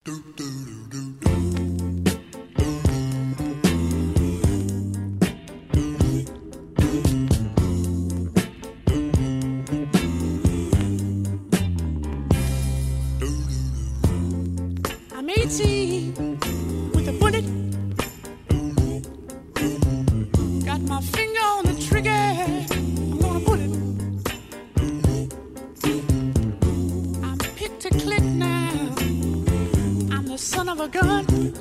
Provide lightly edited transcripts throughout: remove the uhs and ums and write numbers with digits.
I'm 18 with a bullet. Got my finger on the trigger. I'm gonna pull it. I'm picked to click now. I'm the son of a gun.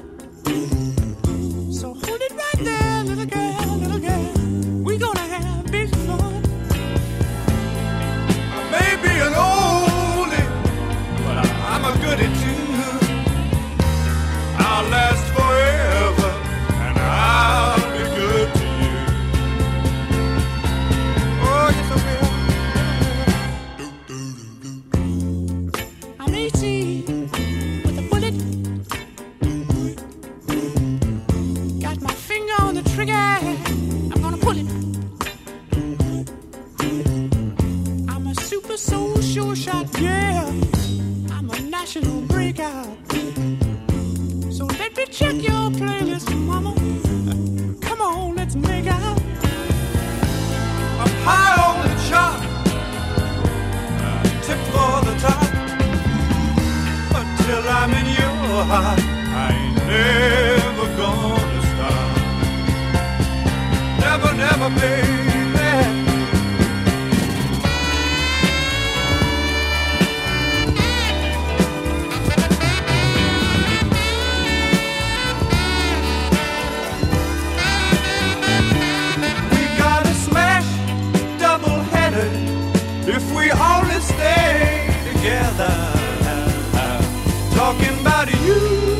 So hold it right there, little girl, little girl. We gonna have big fun. I may be an oldie, but I'm a goodie too. I'll last forever, and I'll be good to you. Oh, yes, I will. I'm 18 with a bullet. Got my finger on the trigger. I'm gonna pull it. I'm a super soul sure shot, yeah. I'm a national breakout. So let me check your playlist, mama. Come on, let's make out. I'm high on the chart, tip for the top. Until I'm in your heart, I ain't never gonna stop. Never, never, baby. If we only stay together, talking about you.